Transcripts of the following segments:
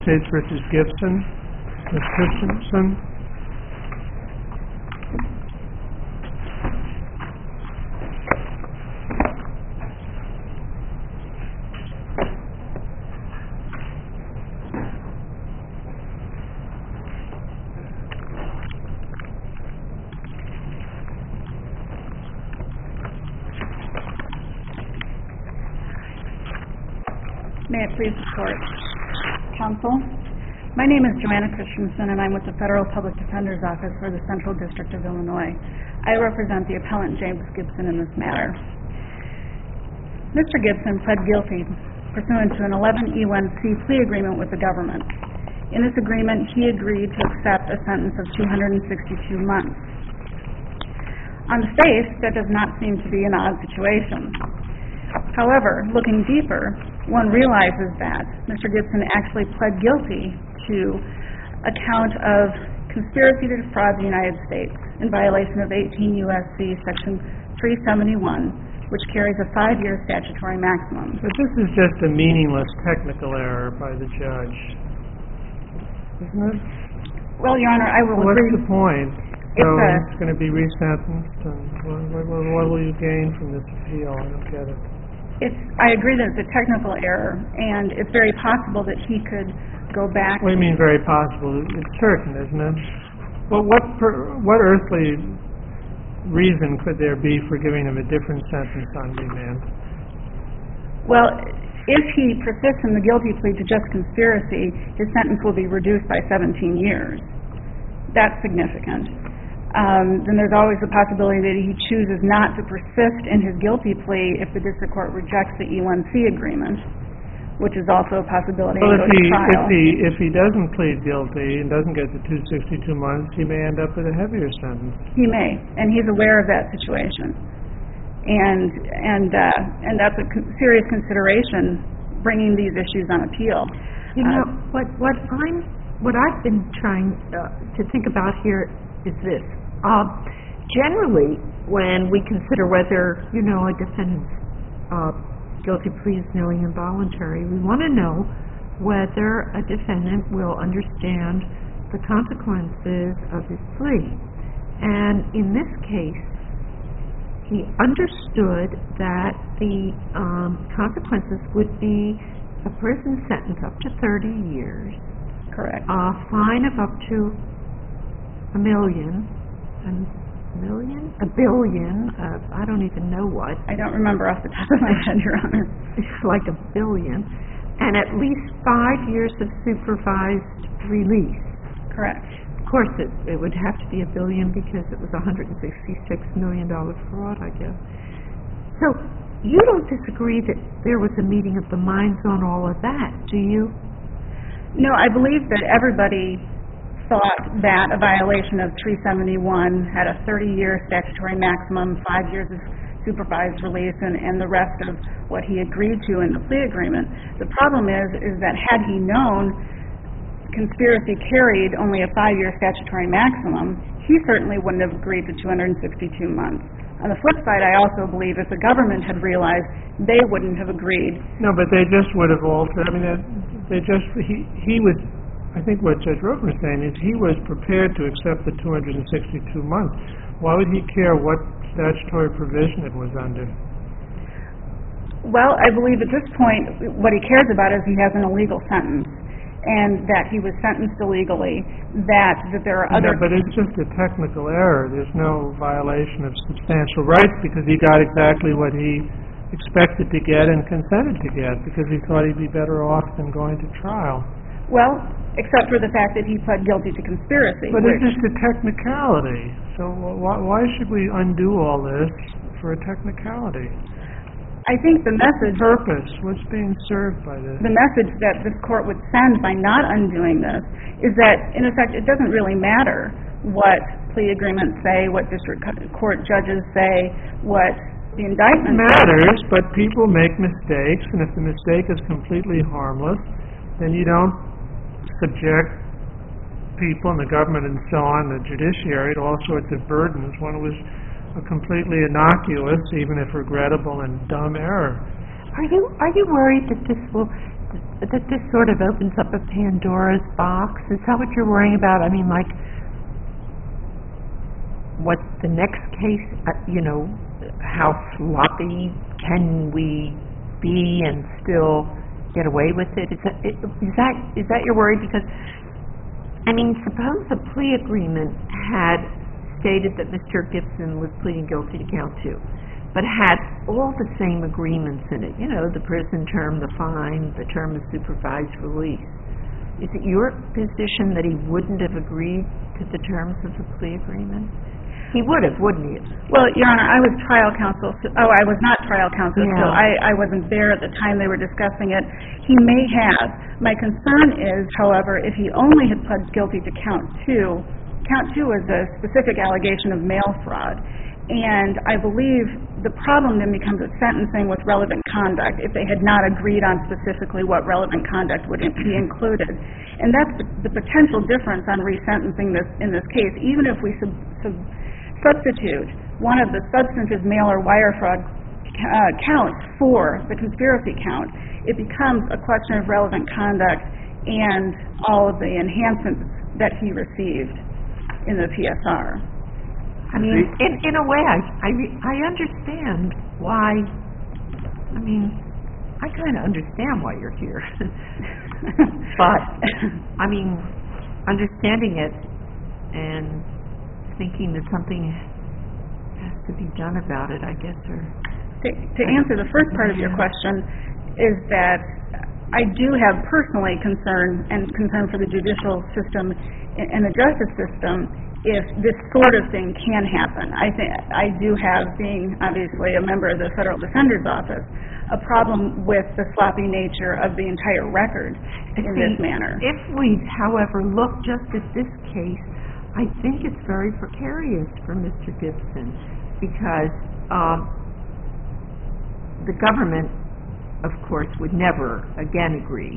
States v. Gibson. Ms. Christensen. May it please the Court. Counsel, my name is Joanna Christensen and I'm with the Federal Public Defender's Office for the Central District of Illinois. I represent the appellant James Gibson in this matter. Mr. Gibson pled guilty pursuant to an 11E1C plea agreement with the government. In this agreement, he agreed to accept a sentence of 262 months. On the face, that does not seem to be an odd situation. However, looking deeper, one realizes that Mr. Gibson actually pled guilty to a count of conspiracy to defraud the United States in violation of 18 U.S.C. Section 371, which carries a 5-year statutory maximum. But this is just a meaningless technical error by the judge, isn't it? Well, Your Honor, I will agree. What's the point? So it's going to be resentenced, and what will you gain from this appeal? I don't get it. I agree that it's a technical error, and it's very possible that he could go back. What do you mean very possible? It's certain, isn't it? Well, what earthly reason could there be for giving him a different sentence on remand? Well, if he persists in the guilty plea to just conspiracy, his sentence will be reduced by 17 years. That's significant. Then there's always the possibility that he chooses not to persist in his guilty plea if the district court rejects the E1C agreement, which is also a possibility. Well, if he doesn't plead guilty and doesn't get the 262 months, he may end up with a heavier sentence. He may, and he's aware of that situation, and that's a serious consideration bringing these issues on appeal. You know, what I've been trying to think about here is this. Generally, when we consider whether, a defendant's guilty plea is knowing and voluntary, we want to know whether a defendant will understand the consequences of his plea. And in this case, he understood that the consequences would be a prison sentence up to 30 years. Correct. A fine of up to $1 million, I don't even know what. I don't remember off the top of my head, Your Honor. It's like $1 billion. And at least 5 years of supervised release. Correct. Of course, it would have to be $1 billion because it was $166 million fraud, I guess. So, you don't disagree that there was a meeting of the minds on all of that, do you? No, I believe that everybody thought that a violation of 371 had a 30-year statutory maximum, 5 years of supervised release, and the rest of what he agreed to in the plea agreement. The problem is that had he known conspiracy carried only a 5-year statutory maximum, he certainly wouldn't have agreed to 262 months. On the flip side, I also believe if the government had realized, they wouldn't have agreed. No, but they just would have altered. I mean, he was, I think what Judge Roper is saying is he was prepared to accept the 262 months. Why would he care what statutory provision it was under? Well, I believe at this point what he cares about is he has an illegal sentence and that he was sentenced illegally, that there are other... But it's just a technical error. There's no violation of substantial rights because he got exactly what he expected to get and consented to get because he thought he'd be better off than going to trial. Well, except for the fact that he pled guilty to conspiracy. But it's just a technicality. So why should we undo all this for a technicality? I think the message... Purpose. What's being served by this? The message that this court would send by not undoing this is that, in effect, it doesn't really matter what plea agreements say, what district court judges say, what the indictment says. It matters, but people make mistakes, and if the mistake is completely harmless, then you don't subject people in the government and so on, the judiciary, to all sorts of burdens when it was a completely innocuous, even if regrettable and dumb error. Are you worried that this will that this sort of opens up a Pandora's box? Is that what you're worrying about? I mean, like, what's the next case? How sloppy can we be and still get away with it? Is that your worry? Because, I mean, suppose the plea agreement had stated that Mr. Gibson was pleading guilty to count 2, but had all the same agreements in it, the prison term, the fine, the term of supervised release. Is it your position that he wouldn't have agreed to the terms of the plea agreement? He would have, wouldn't he? Well, Your Honor, I was trial counsel. I was not trial counsel, Yeah. so I wasn't there at the time they were discussing it. He may have. My concern is, however, if he only had pled guilty to count 2 was a specific allegation of mail fraud. And I believe the problem then becomes a sentencing with relevant conduct if they had not agreed on specifically what relevant conduct would be included. And that's the potential difference on resentencing in this case. Even if we substitute one of the substantive mail or wire fraud counts for the conspiracy count, it becomes a question of relevant conduct and all of the enhancements that he received in the PSR. I mean, in a way, I understand why. I mean, I kind of understand why you're here. But, I mean, understanding it and thinking that something has to be done about it, I guess, or... To answer the first part of your question is that I do have personally concern for the judicial system and the justice system if this sort of thing can happen. I do have, being obviously a member of the Federal Defender's Office, a problem with the sloppy nature of the entire record in this manner. If we, however, look just at this case, I think it's very precarious for Mr. Gibson because the government, of course, would never again agree.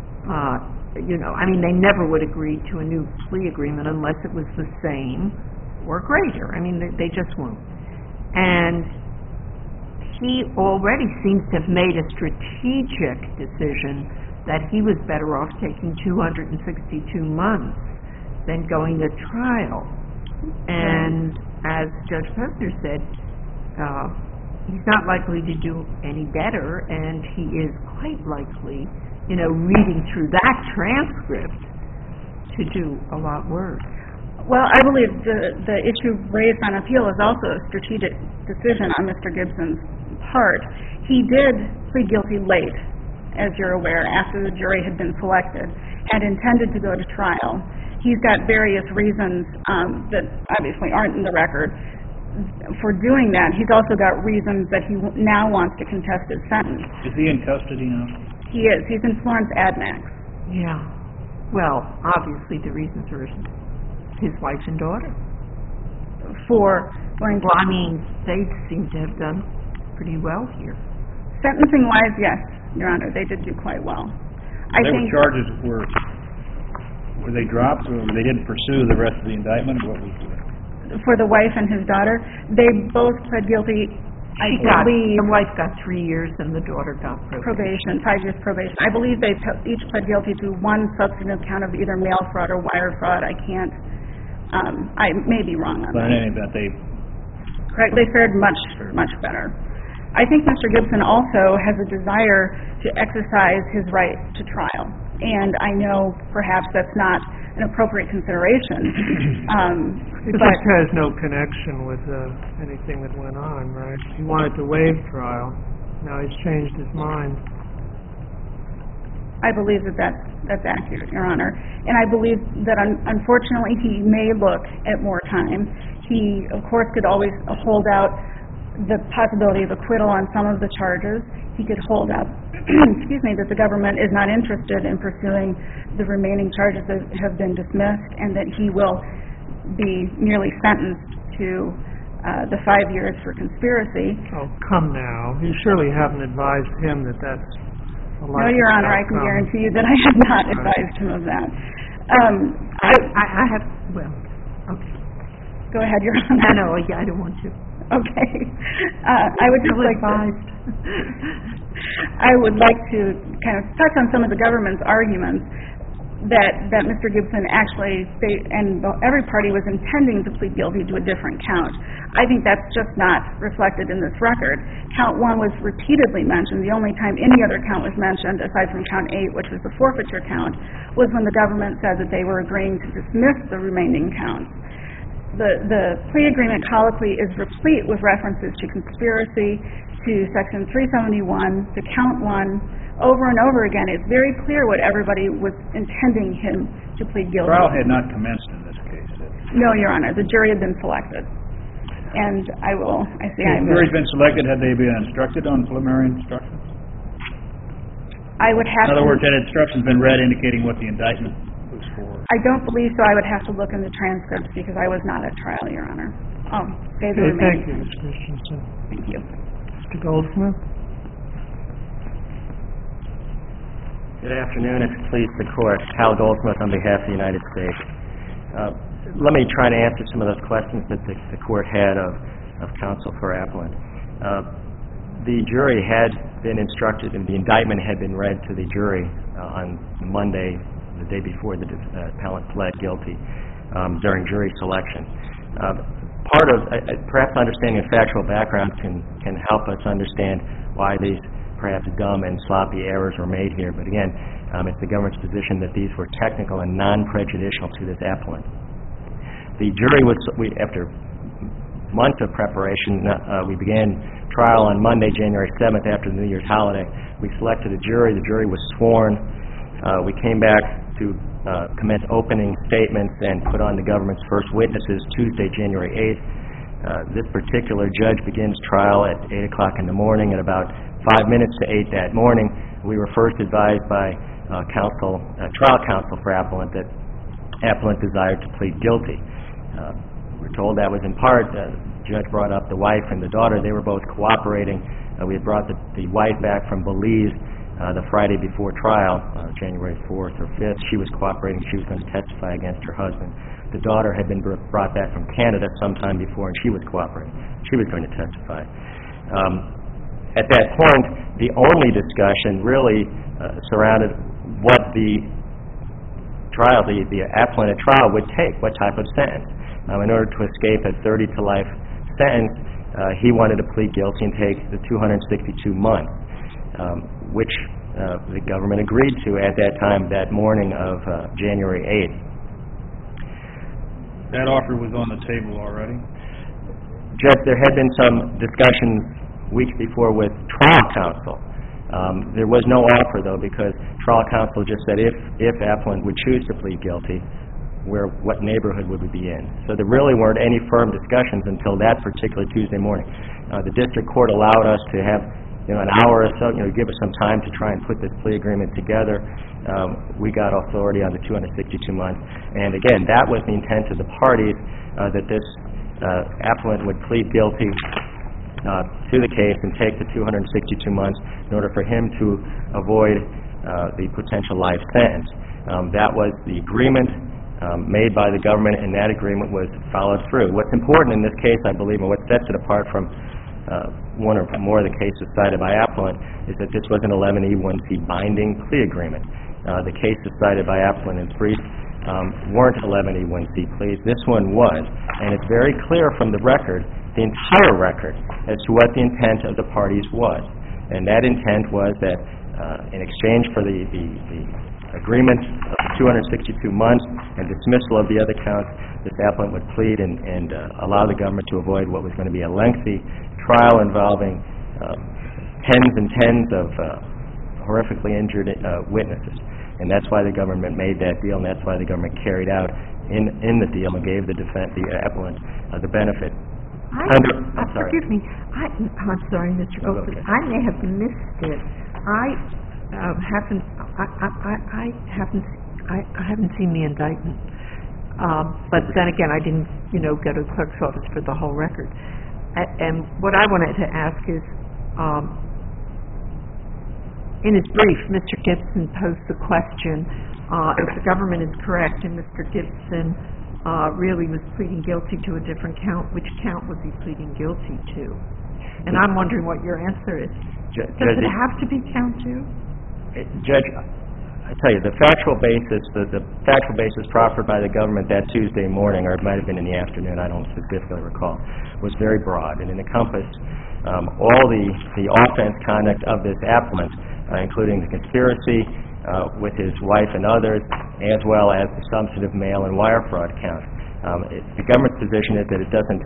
They never would agree to a new plea agreement unless it was the same or greater. I mean, they just won't. And he already seems to have made a strategic decision that he was better off taking 262 months than going to trial. And as Judge Posner said, he's not likely to do any better, and he is quite likely, reading through that transcript, to do a lot worse. Well, I believe the issue raised on appeal is also a strategic decision on Mr. Gibson's part. He did plead guilty late, as you're aware, after the jury had been selected, and intended to go to trial. He's got various reasons that obviously aren't in the record for doing that. He's also got reasons that he now wants to contest his sentence. Is he in custody now? He is. He's in Florence AdMax. Yeah. Well, obviously the reasons are his wife and daughter. For going to... Well, I mean, they seem to have done pretty well here. Sentencing-wise, yes, Your Honor, they did do quite well. Charges were they dropped, or they didn't pursue the rest of the indictment? Or what was it? For the wife and his daughter, they both pled guilty. The wife got 3 years and the daughter got probation. 5 years probation. I believe they each pled guilty to one substantive count of either mail fraud or wire fraud. I can't. I may be wrong on that. But in any event, they fared much better. I think Mr. Gibson also has a desire to exercise his right to trial, and I know perhaps that's not an appropriate consideration. It just has no connection with anything that went on, right? He wanted to waive trial. Now he's changed his mind. I believe that's accurate, Your Honor. And I believe that unfortunately he may look at more time. He, of course, could always hold out the possibility of acquittal on some of the charges. He could hold out, that the government is not interested in pursuing the remaining charges that have been dismissed, and that he will be merely sentenced to the 5 years for conspiracy. Oh, come now. You surely haven't advised him that that's a No, Your Honor, I can guarantee you that I have not advised him of that. I have, well, okay. Go ahead, Your Honor. No, I don't want to. Okay. I would just like to... I would like to kind of touch on some of the government's arguments that Mr. Gibson actually and every party was intending to plead guilty to a different count. I think that's just not reflected in this record. Count 1 was repeatedly mentioned. The only time any other count was mentioned, aside from count 8, which was the forfeiture count, was when the government said that they were agreeing to dismiss the remaining counts. The plea agreement colloquy is replete with references to conspiracy, to Section 371, to count 1, over and over again. It's very clear what everybody was intending him to plead guilty. The trial had not commenced in this case. No, Your Honor. The jury had been selected. And The jury's been selected. Had they been instructed on preliminary instructions? I would have In other words, had instructions been read indicating what the indictment was for? I don't believe so. I would have to look in the transcripts because I was not at trial, Your Honor. Okay, thank you, Ms. Christensen. Thank you. Mr. Goldsmith? Good afternoon. It's pleased the court. Hal Goldsmith on behalf of the United States. Let me try to answer some of those questions that the court had of counsel for appellant. The jury had been instructed, and the indictment had been read to the jury on Monday, the day before the appellant pled guilty, during jury selection. Part of, perhaps understanding the factual background can help us understand why these perhaps dumb and sloppy errors were made here. But again, it's the government's position that these were technical and non-prejudicial to this appellant. The jury after months of preparation, we began trial on Monday, January 7th, after the New Year's holiday. We selected a jury. The jury was sworn. We came back to commence opening statements and put on the government's first witnesses Tuesday, January 8th. This particular judge begins trial at 8 o'clock in the morning. At about 5 minutes to 8 that morning, we were first advised by trial counsel for appellant that appellant desired to plead guilty. We're told that was in part, the judge brought up the wife and the daughter. They were both cooperating. We had brought the wife back from Belize the Friday before trial, January 4th or 5th. She was cooperating. She was going to testify against her husband. The daughter had been brought back from Canada sometime before, and she was cooperating. She was going to testify. At that point, the only discussion really surrounded what the trial, the appellant at trial would take, what type of sentence. In order to escape a 30-to-life sentence, he wanted to plead guilty and take the 262 months, which the government agreed to at that time, that morning of January 8th. That offer was on the table already? Judge, there had been some discussions weeks before with trial counsel. There was no offer, though, because trial counsel just said if appellant would choose to plead guilty, what neighborhood would we be in? So there really weren't any firm discussions until that particular Tuesday morning. The district court allowed us to have an hour or so, give us some time to try and put this plea agreement together. We got authority on the 262 months. And again, that was the intent of the parties, that this appellant would plead guilty to the case and take the 262 months in order for him to avoid the potential life sentence. That was the agreement made by the government, and that agreement was followed through. What's important in this case, I believe, and what sets it apart from one or more of the cases cited by appellant, is that this was an 11E1C binding plea agreement. The cases cited by appellant in brief weren't 11E1C pleas. This one was, and it's very clear from the record, the entire record, as to what the intent of the parties was. And that intent was that in exchange for the agreement of 262 months and dismissal of the other counts, this appellant would plead and allow the government to avoid what was going to be a lengthy trial involving tens and tens of horrifically injured witnesses. And that's why the government made that deal, and that's why the government carried out in the deal and gave the appellant the benefit. Forgive me. I'm sorry, Mr. Goldsmith. I may have missed it. I haven't seen the indictment. But then again, I didn't, go to the clerk's office for the whole record. And what I wanted to ask is, in his brief, Mr. Gibson posed the question, if the government is correct and Mr. Gibson really was pleading guilty to a different count, which count was he pleading guilty to? And I'm wondering what your answer is. Does it have to be count two? Judge, I tell you, the factual basis proffered by the government that Tuesday morning, or it might have been in the afternoon, I don't specifically recall, was very broad, and it encompassed all the offense conduct of this appellant, including the conspiracy with his wife and others, as well as the substantive mail and wire fraud count. The government's position is that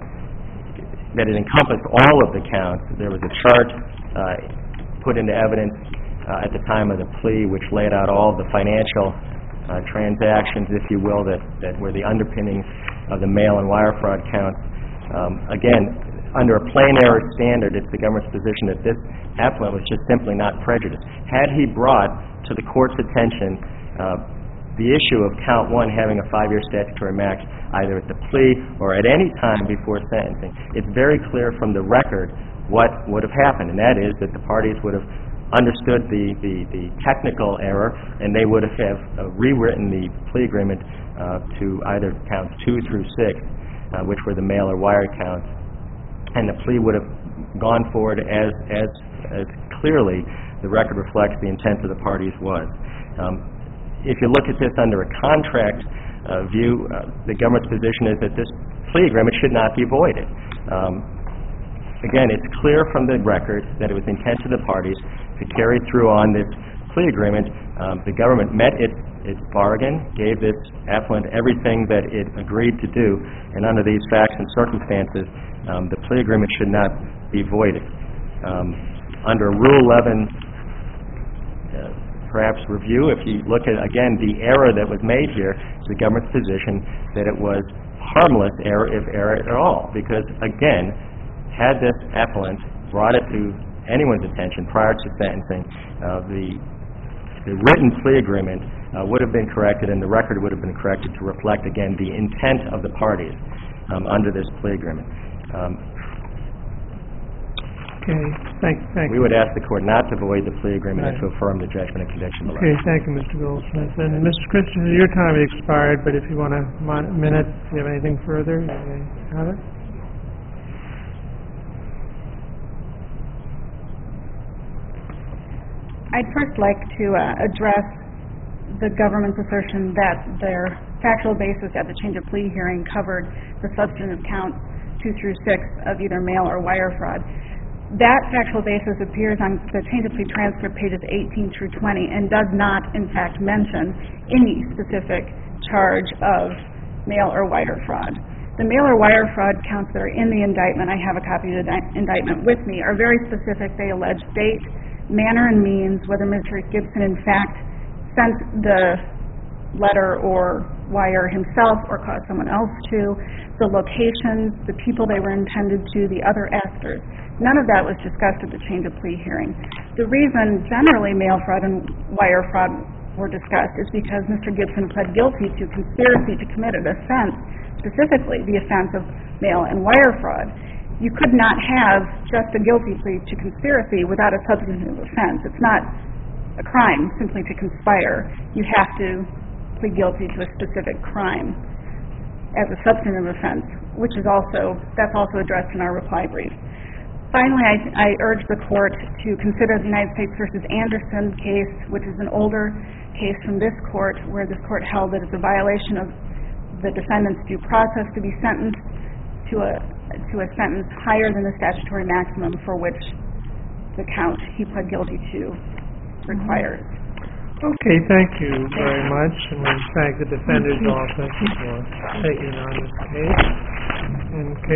it encompassed all of the counts. There was a chart put into evidence at the time of the plea, which laid out all of the financial transactions, if you will, that were the underpinnings of the mail and wire fraud counts. Again, under a plain error standard, it's the government's position that this appellant was just simply not prejudiced. Had he brought to the court's attention the issue of count one having a 5-year statutory max, either at the plea or at any time before sentencing, it's very clear from the record what would have happened, and that is that the parties would have understood the technical error, and they would have rewritten the plea agreement to either counts 2 through 6, which were the mail or wire counts, and the plea would have gone forward as clearly the record reflects the intent of the parties was. If you look at this under a contract view, the government's position is that this plea agreement should not be voided. Again, it's clear from the record that it was the intent of the parties to carry through on this plea agreement. The government met its bargain, gave this appellant everything that it agreed to do, and under these facts and circumstances, the plea agreement should not be voided. Under Rule 11, perhaps review, if you look at, again, the error that was made here, it's the government's position that it was harmless error, if error at all, because, again, had this appellant brought it to anyone's attention prior to sentencing, the written plea agreement would have been corrected, and the record would have been corrected to reflect, again, the intent of the parties under this plea agreement. Okay, thank you. We would ask the court not to void the plea agreement and to affirm the judgment and conviction below. Okay, thank you, Mr. Goldsmith. And Mr. Christensen, your time has expired, but if you want a minute, do you have anything further? You have it? I'd first like to address the government's assertion that their factual basis at the change of plea hearing covered the substantive counts 2 through 6 of either mail or wire fraud. That factual basis appears on the change of plea transcript pages 18 through 20 and does not, in fact, mention any specific charge of mail or wire fraud. The mail or wire fraud counts that are in the indictment, I have a copy of the indictment with me, are very specific. They allege date, manner, and means, whether Mr. Gibson, in fact, sent the letter or wire himself or caused someone else to, the locations, the people they were intended to, the other actors. None of that was discussed at the change of plea hearing. The reason generally mail fraud and wire fraud were discussed is because Mr. Gibson pled guilty to conspiracy to commit an offense, specifically the offense of mail and wire fraud. You could not have just a guilty plea to conspiracy without a substantive offense. It's not a crime simply to conspire. You have to plead guilty to a specific crime as a substantive offense, that's also addressed in our reply brief. Finally, I urge the court to consider the United States v. Anderson case, which is an older case from this court, where this court held that it's a violation of the defendant's due process to be sentenced to a sentence higher than the statutory maximum for which the count he pled guilty to requires. Okay, thank you very much, and we thank the defender's office for taking on this case.